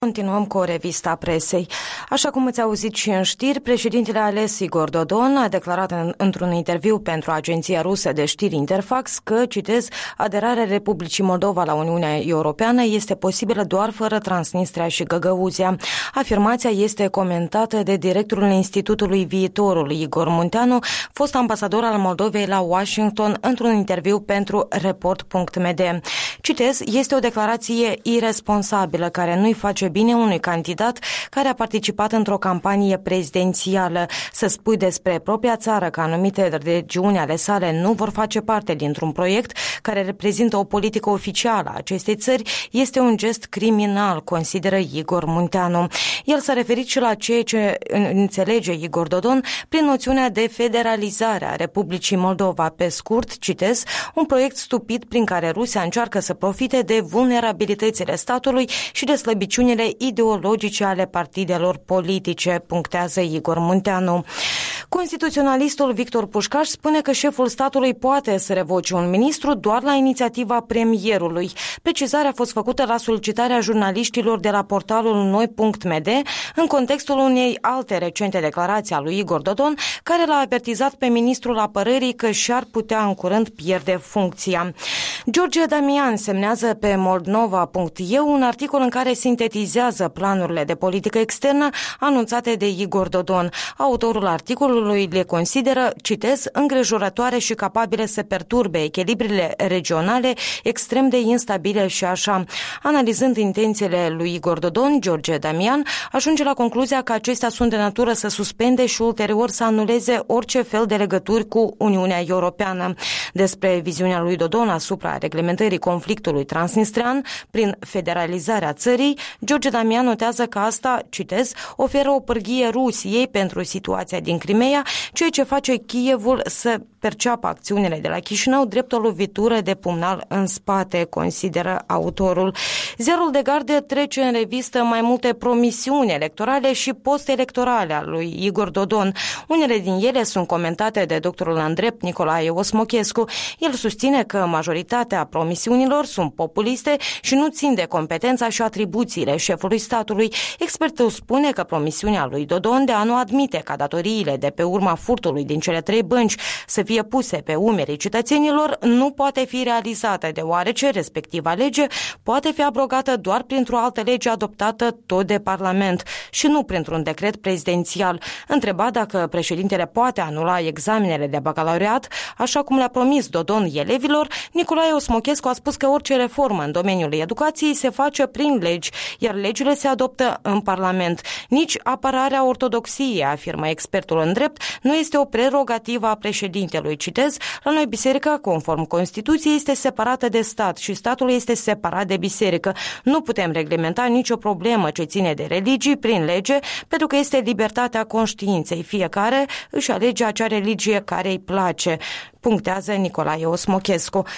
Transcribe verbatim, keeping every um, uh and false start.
Continuăm cu o revistă a presei. Așa cum ați auzit și în știri, președintele ales Igor Dodon a declarat în, într-un interviu pentru agenția rusă de știri Interfax că, citez, aderarea Republicii Moldova la Uniunea Europeană este posibilă doar fără Transnistria și Găgăuzia. Afirmația este comentată de directorul Institutului Viitorului, Igor Munteanu, fost ambasador al Moldovei la Washington, într-un interviu pentru Report punct m d. Citez, este o declarație iresponsabilă care nu-i face bine unui candidat care a participat într-o campanie prezidențială. Să spui despre propria țară că anumite regiuni ale sale nu vor face parte dintr-un proiect care reprezintă o politică oficială a acestei țări este un gest criminal, consideră Igor Munteanu. El s-a referit și la ceea ce înțelege Igor Dodon prin noțiunea de federalizare a Republicii Moldova. Pe scurt, citez, un proiect stupid prin care Rusia încearcă să profite de vulnerabilitățile statului și de slăbiciunile ideologice ale partidelor politice, punctează Igor Munteanu. Constituționalistul Victor Pușcaș spune că șeful statului poate să revoce un ministru doar la inițiativa premierului. Precizarea a fost făcută la solicitarea jurnaliștilor de la portalul noi punct m d în contextul unei alte recente declarații a lui Igor Dodon, care l-a avertizat pe ministrul apărării că și-ar putea în curând pierde funcția. George Damian semnează pe moldova punct e u un articol în care sintetizează planurile de politică externă anunțate de Igor Dodon. Autorul articolului le consideră, citez, îngrijorătoare și capabile să perturbe echilibrele regionale extrem de instabile și așa. Analizând intențiile lui Igor Dodon, George Damian ajunge la concluzia că acestea sunt de natură să suspende și ulterior să anuleze orice fel de legături cu Uniunea Europeană. Despre viziunea lui Dodon asupra reglementării conflictului transnistrean prin federalizarea țării, George Damian notează că asta, citez, oferă o pârghie Rusiei pentru situația din Crimea, ceea ce face Kievul să perceapă acțiunile de la Chișinău drept o lovitură de pumnal în spate, consideră autorul. Ziarul de Gardă trece în revistă mai multe promisiuni electorale și post-electorale al lui Igor Dodon. Unele din ele sunt comentate de doctorul în drept Nicolae Osmochescu. El susține că majoritatea promisiunilor sunt populiste și nu țin de competența și atribuțiile șefului statului. Expertul spune că promisiunea lui Dodon de a nu admite ca datoriile de pe urma furtului din cele trei bănci să fie puse pe umerii cetățenilor nu poate fi realizată, deoarece respectiva lege poate fi abrogată doar printr-o altă lege adoptată tot de Parlament și nu printr-un decret prezidențial. Întrebat dacă președintele poate anula examenele de bacalaureat, așa cum le-a promis Dodon elevilor, Nicolae Osmochescu a spus că orice reformă în domeniul educației se face prin legi, iar legile se adoptă în Parlament. Nici apărarea ortodoxiei, afirmă expertul în drept, nu este o prerogativă a președintelui. Citez, la noi biserica, conform Constituției, este separată de stat și statul este separat de biserică. Nu putem reglementa nicio problemă ce ține de religii prin lege, pentru că este libertatea conștiinței. Fiecare își alege acea religie care îi place, punctează Nicolae Osmochescu.